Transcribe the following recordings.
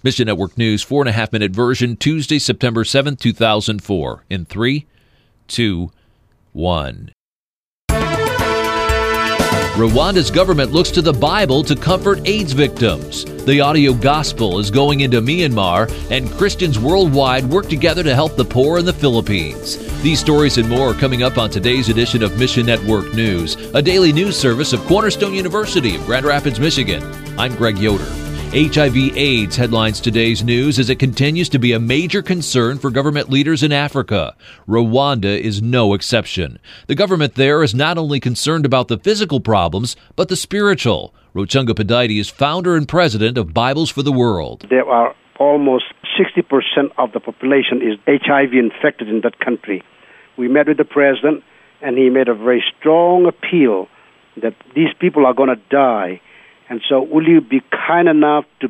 Mission Network News, 4.5-minute version, Tuesday, September 7th, 2004. In 3, 2, 1. Rwanda's government looks to the Bible to comfort AIDS victims. The audio gospel is going into Myanmar, and Christians worldwide work together to help the poor in the Philippines. These stories and more are coming up on today's edition of Mission Network News, a daily news service of Cornerstone University of Grand Rapids, Michigan. I'm Greg Yoder. HIV/AIDS headlines today's news as it continues to be a major concern for government leaders in Africa. Rwanda is no exception. The government there is not only concerned about the physical problems, but the spiritual. Rochunga Padaiti is founder and president of Bibles for the World. There are almost 60% of the population is HIV infected in that country. We met with the president, and he made a very strong appeal that these people are going to die. And so will you be kind enough to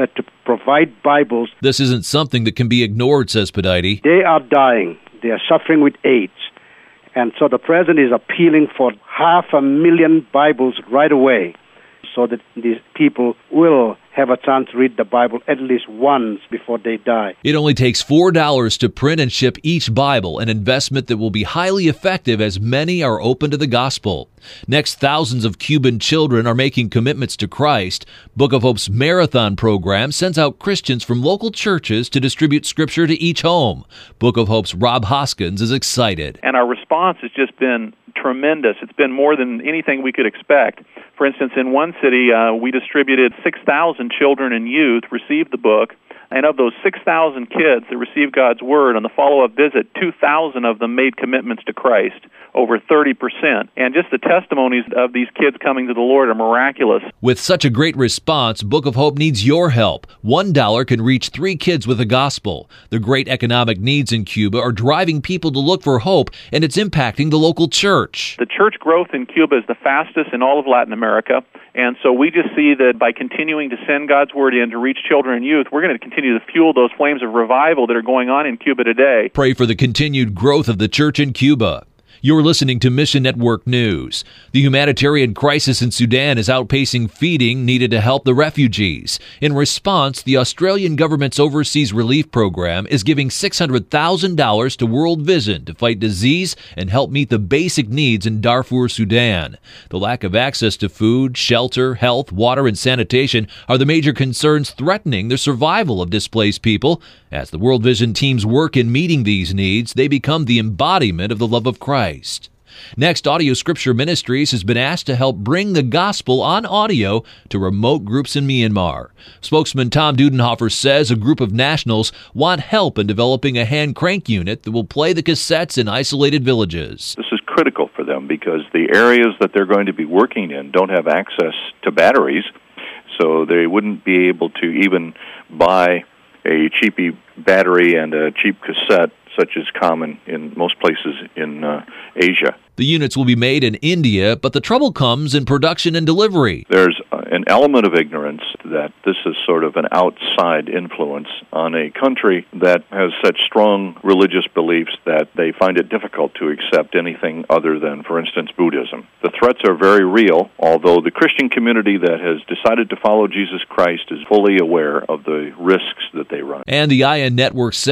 provide Bibles? This isn't something that can be ignored, says Padaiti. They are dying. They are suffering with AIDS. And so the president is appealing for 500,000 Bibles right away so that these people will have a chance to read the Bible at least once before they die. It only takes $4 to print and ship each Bible, an investment that will be highly effective as many are open to the gospel. Next, thousands of Cuban children are making commitments to Christ. Book of Hope's Marathon program sends out Christians from local churches to distribute Scripture to each home. Book of Hope's Rob Hoskins is excited. And our response has just been tremendous. It's been more than anything we could expect. For instance, in one city, we distributed 6,000 children and youth received the book, and of those 6,000 kids that received God's Word on the follow-up visit, 2,000 of them made commitments to Christ, over 30%. And just the testimonies of these kids coming to the Lord are miraculous. With such a great response, Book of Hope needs your help. $1 can reach 3 kids with the gospel. The great economic needs in Cuba are driving people to look for hope, and it's impacting the local church. The church growth in Cuba is the fastest in all of Latin America. And so we just see that by continuing to send God's Word in to reach children and youth, we're going to continue to fuel those flames of revival that are going on in Cuba today. Pray for the continued growth of the church in Cuba. You're listening to Mission Network News. The humanitarian crisis in Sudan is outpacing feeding needed to help the refugees. In response, the Australian government's overseas relief program is giving $600,000 to World Vision to fight disease and help meet the basic needs in Darfur, Sudan. The lack of access to food, shelter, health, water, and sanitation are the major concerns threatening the survival of displaced people. As the World Vision teams work in meeting these needs, they become the embodiment of the love of Christ. Next, Audio Scripture Ministries has been asked to help bring the gospel on audio to remote groups in Myanmar. Spokesman Tom Dudenhofer says a group of nationals want help in developing a hand crank unit that will play the cassettes in isolated villages. This is critical for them because the areas that they're going to be working in don't have access to batteries, so they wouldn't be able to even buy a cheapy battery and a cheap cassette, such as common in most places in Asia. The units will be made in India, but the trouble comes in production and delivery. There's an element of ignorance that this is sort of an outside influence on a country that has such strong religious beliefs that they find it difficult to accept anything other than, for instance, Buddhism. The threats are very real, although the Christian community that has decided to follow Jesus Christ is fully aware of the risks that they run. And the IN Network says